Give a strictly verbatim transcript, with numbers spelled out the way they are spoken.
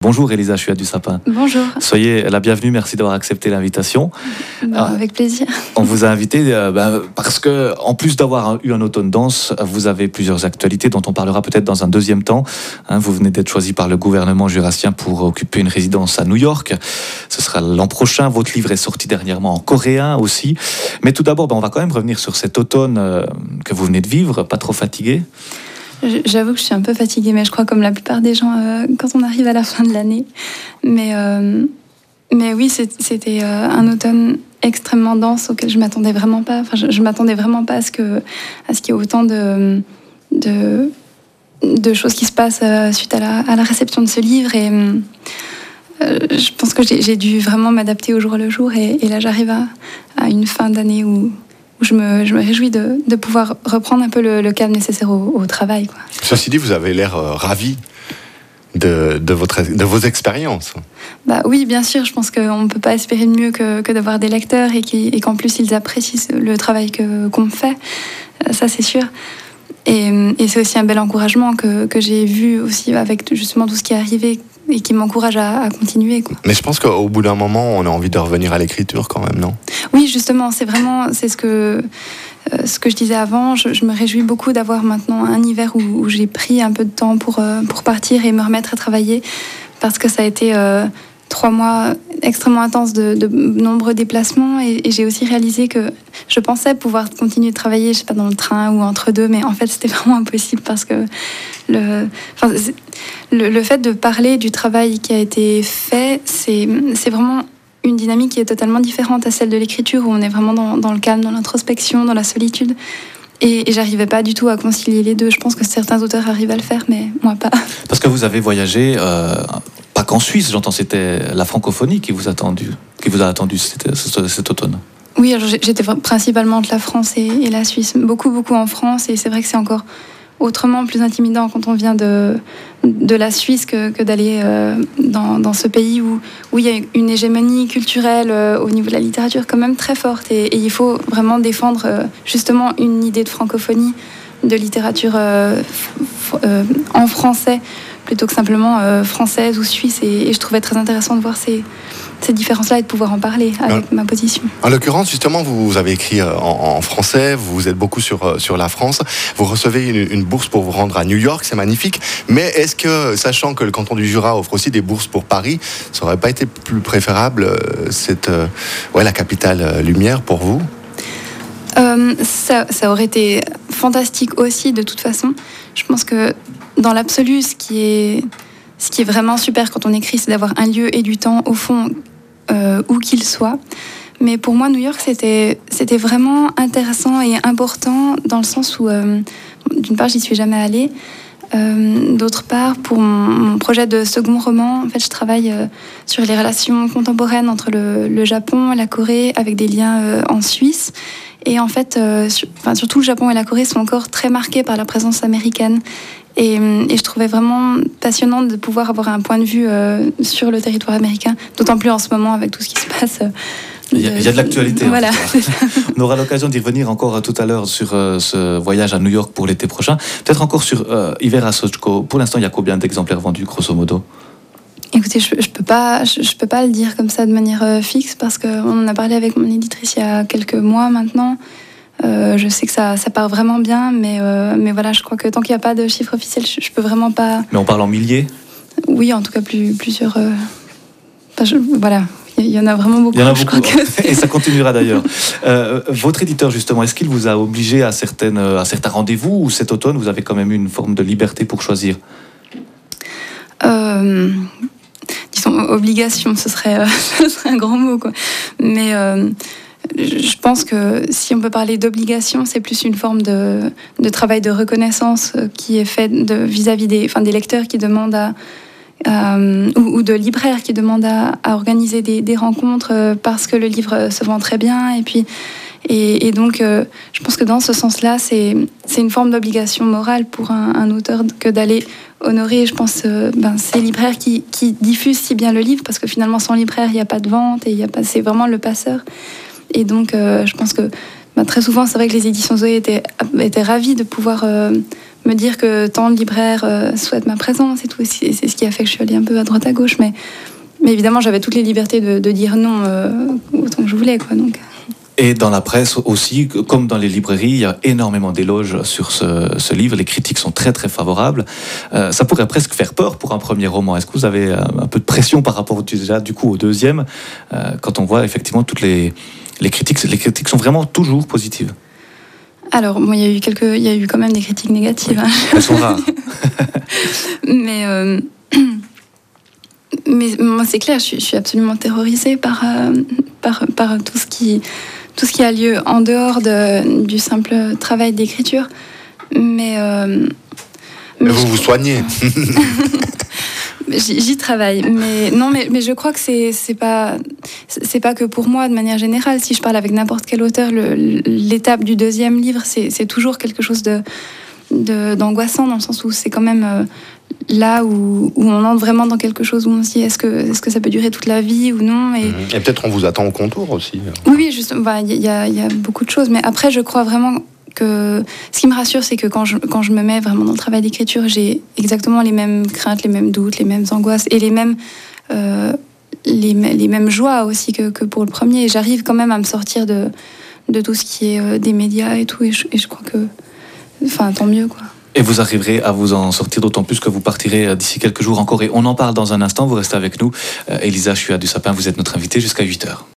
Bonjour Elisa Chuat du Sapin. Bonjour. Soyez la bienvenue, merci d'avoir accepté l'invitation. Bah, ah, avec plaisir. On vous a invité euh, bah, parce que, en plus d'avoir eu un automne dense, vous avez plusieurs actualités dont on parlera peut-être dans un deuxième temps. Hein, vous venez d'être choisi par le gouvernement jurassien pour occuper une résidence à New York. Ce sera l'an prochain. Votre livre est sorti dernièrement en coréen aussi. Mais tout d'abord, bah, on va quand même revenir sur cet automne euh, que vous venez de vivre. Pas trop fatigué ? J'avoue que je suis un peu fatiguée, mais je crois comme la plupart des gens euh, quand on arrive à la fin de l'année. Mais, euh, mais oui, c'était euh, un automne extrêmement dense auquel je ne m'attendais vraiment pas. Enfin, je ne m'attendais vraiment pas à ce que, à ce qu'il y ait autant de, de, de choses qui se passent euh, suite à la, à la réception de ce livre. Et euh, je pense que j'ai dû vraiment m'adapter au jour le jour. Et, et là, j'arrive à, à une fin d'année où... où je me, je me réjouis de, de pouvoir reprendre un peu le, le calme nécessaire au, au travail, quoi. Ceci dit, vous avez l'air euh, ravi de, de, votre, de vos expériences. Bah oui, bien sûr, je pense qu'on ne peut pas espérer de mieux que, que d'avoir des lecteurs et, qui, et qu'en plus ils apprécient le travail que, qu'on fait, ça c'est sûr. Et, et c'est aussi un bel encouragement que, que j'ai vu aussi avec justement tout ce qui est arrivé et qui m'encourage à, à continuer, quoi. Mais je pense qu'au bout d'un moment, on a envie de revenir à l'écriture quand même, non ? Oui, justement, c'est vraiment c'est ce que, euh, ce que je disais avant. Je, je me réjouis beaucoup d'avoir maintenant un hiver où, où j'ai pris un peu de temps pour, euh, pour partir et me remettre à travailler, parce que ça a été euh, trois mois extrêmement intenses de, de nombreux déplacements, et, et j'ai aussi réalisé que je pensais pouvoir continuer de travailler, je sais pas, dans le train ou entre deux, mais en fait c'était vraiment impossible parce que le, enfin, le, le fait de parler du travail qui a été fait, c'est, c'est vraiment une dynamique qui est totalement différente à celle de l'écriture, où on est vraiment dans, dans le calme, dans l'introspection, dans la solitude. Et, et j'arrivais pas du tout à concilier les deux. Je pense que certains auteurs arrivent à le faire, mais moi pas. Parce que vous avez voyagé, euh, pas qu'en Suisse, j'entends, c'était la francophonie qui vous a attendu, qui vous a attendu cet, cet, cet automne. Oui, alors j'étais principalement entre la France et, et la Suisse. Beaucoup, beaucoup en France, et c'est vrai que c'est encore autrement plus intimidant quand on vient de, de la Suisse que, que d'aller euh, dans, dans ce pays où, où il y a une hégémonie culturelle euh, au niveau de la littérature quand même très forte, et, et il faut vraiment défendre euh, justement une idée de francophonie, de littérature euh, f- euh, en français plutôt que simplement euh, française ou suisse, et, et je trouvais très intéressant de voir ces, ces différences-là et de pouvoir en parler avec en, ma position. En l'occurrence, justement, vous avez écrit en, en français, vous vous êtes beaucoup sur, sur la France, vous recevez une, une bourse pour vous rendre à New York, c'est magnifique, mais est-ce que, sachant que le canton du Jura offre aussi des bourses pour Paris, ça n'aurait pas été plus préférable, cette, ouais, la capitale lumière pour vous ? euh, ça, ça aurait été fantastique aussi, de toute façon. Je pense que dans l'absolu, ce qui est, ce qui est vraiment super quand on écrit, c'est d'avoir un lieu et du temps, au fond, euh, où qu'il soit. Mais pour moi, New York, c'était, c'était vraiment intéressant et important, dans le sens où, euh, d'une part, j'y suis jamais allée. Euh, d'autre part, pour mon, mon projet de second roman, en fait, je travaille euh, sur les relations contemporaines entre le, le Japon et la Corée, avec des liens euh, en Suisse. Et en fait, euh, sur, enfin, surtout le Japon et la Corée sont encore très marqués par la présence américaine. Et, et je trouvais vraiment passionnant de pouvoir avoir un point de vue euh, sur le territoire américain, d'autant plus en ce moment avec tout ce qui se passe. Euh, il, y a, il y a de l'actualité. Voilà. On aura l'occasion d'y revenir encore tout à l'heure sur euh, ce voyage à New York pour l'été prochain. Peut-être encore sur euh, Hiver à Sochco. Pour l'instant, il y a combien d'exemplaires vendus, grosso modo ? Écoutez, je, je peux pas, je, je peux pas le dire comme ça de manière euh, fixe, parce qu'on en a parlé avec mon éditrice il y a quelques mois maintenant. Euh, je sais que ça, ça part vraiment bien, mais, euh, mais voilà, je crois que tant qu'il n'y a pas de chiffre officiel, je, je peux vraiment pas... Mais on parle en milliers ? Oui, en tout cas, plus, plusieurs... Euh... Enfin, je, voilà, il y en a vraiment beaucoup. Il y en a je beaucoup, crois que et ça continuera d'ailleurs. Euh, votre éditeur, justement, est-ce qu'il vous a obligé à, certaines, à certains rendez-vous, ou cet automne, vous avez quand même eu une forme de liberté pour choisir ? euh... Disons, obligation, ce serait, euh, ce serait un grand mot, quoi. Mais... Euh... Je pense que si on peut parler d'obligation, c'est plus une forme de, de travail de reconnaissance qui est fait de, vis-à-vis des, enfin, des lecteurs qui demandent à, euh, ou, ou de libraires qui demandent à, à organiser des, des rencontres parce que le livre se vend très bien. Et, puis, et, et donc, euh, je pense que dans ce sens-là, c'est, c'est une forme d'obligation morale pour un, un auteur que d'aller honorer, je pense, euh, ben, ces libraires qui, qui diffusent si bien le livre, parce que finalement, sans libraire, il n'y a pas de vente, et il y a pas, c'est vraiment le passeur. Et donc, euh, je pense que bah, très souvent, c'est vrai que les éditions Zoé étaient, étaient ravies de pouvoir euh, me dire que tant de libraires euh, souhaitent ma présence et tout. C'est, c'est ce qui a fait que je suis allée un peu à droite à gauche. Mais, mais évidemment, j'avais toutes les libertés de, de dire non euh, autant que je voulais, quoi. Donc. Et dans la presse aussi, comme dans les librairies, il y a énormément d'éloges sur ce, ce livre. Les critiques sont très très favorables. Euh, ça pourrait presque faire peur pour un premier roman. Est-ce que vous avez un peu de pression par rapport déjà du coup au deuxième, euh, quand on voit effectivement toutes les, les critiques, les critiques sont vraiment toujours positives? Alors, bon, il y a eu quelques, il y a eu quand même des critiques négatives. Oui, hein. Elles sont rares. mais euh, mais moi, c'est clair, je suis, je suis absolument terrorisée par euh, par par tout ce qui tout ce qui a lieu en dehors de, du simple travail d'écriture. Mais, euh, mais, mais vous je... vous soignez. J'y, j'y travaille, mais non, mais, mais je crois que c'est, c'est pas, c'est pas que pour moi de manière générale. Si je parle avec n'importe quel auteur, le, l'étape du deuxième livre, c'est, c'est toujours quelque chose de, de, d'angoissant dans le sens où c'est quand même euh, là où, où on entre vraiment dans quelque chose où on se dit est-ce que, est-ce que ça peut durer toute la vie ou non. Et, mmh. et peut-être on vous attend au contour aussi. Oui, oui, justement, bah, y, y, a, y a beaucoup de choses, mais après je crois vraiment que ce qui me rassure, c'est que quand je, quand je me mets vraiment dans le travail d'écriture, j'ai exactement les mêmes craintes, les mêmes doutes, les mêmes angoisses et les mêmes, euh, les, les mêmes joies aussi que, que pour le premier. Et j'arrive quand même à me sortir de, de tout ce qui est euh, des médias et tout. Et je, et je crois que, enfin, tant mieux, quoi. Et vous arriverez à vous en sortir, d'autant plus que vous partirez d'ici quelques jours encore. Et on en parle dans un instant, vous restez avec nous. Euh, Elisa Chuat du Sapin, vous êtes notre invitée jusqu'à huit heures.